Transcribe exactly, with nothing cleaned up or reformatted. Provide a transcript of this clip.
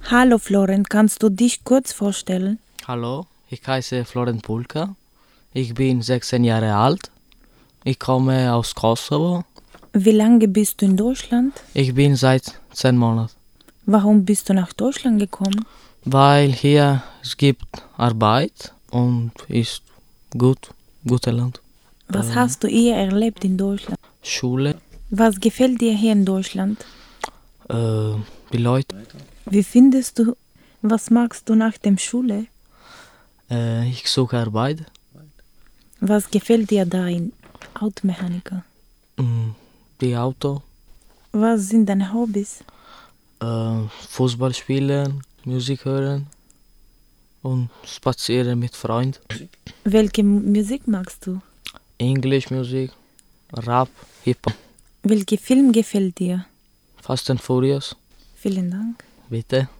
Hallo Florent, kannst du dich kurz vorstellen? Hallo, ich heiße Florent Pulka. Ich bin sechzehn Jahre alt. Ich komme aus Kosovo. Wie lange bist du in Deutschland? Ich bin seit zehn Monaten. Warum bist du nach Deutschland gekommen? Weil hier es gibt Arbeit und ist gut, gutes Land. Was Ähm, hast du eher erlebt in Deutschland? Schule, Was gefällt dir hier in Deutschland? äh, die Leute. Wie findest du, was magst du nach der Schule? Äh, ich suche Arbeit. Was gefällt dir da in Automechaniker? Mm, Die Auto, Was sind deine Hobbys? äh, Fußball spielen, Musik hören und spazieren mit Freunden. Welche M- Musik magst du? English Musik, Rap, Hip-Hop. Welcher Film gefällt dir? Fast and Furious, Vielen Dank. bitte.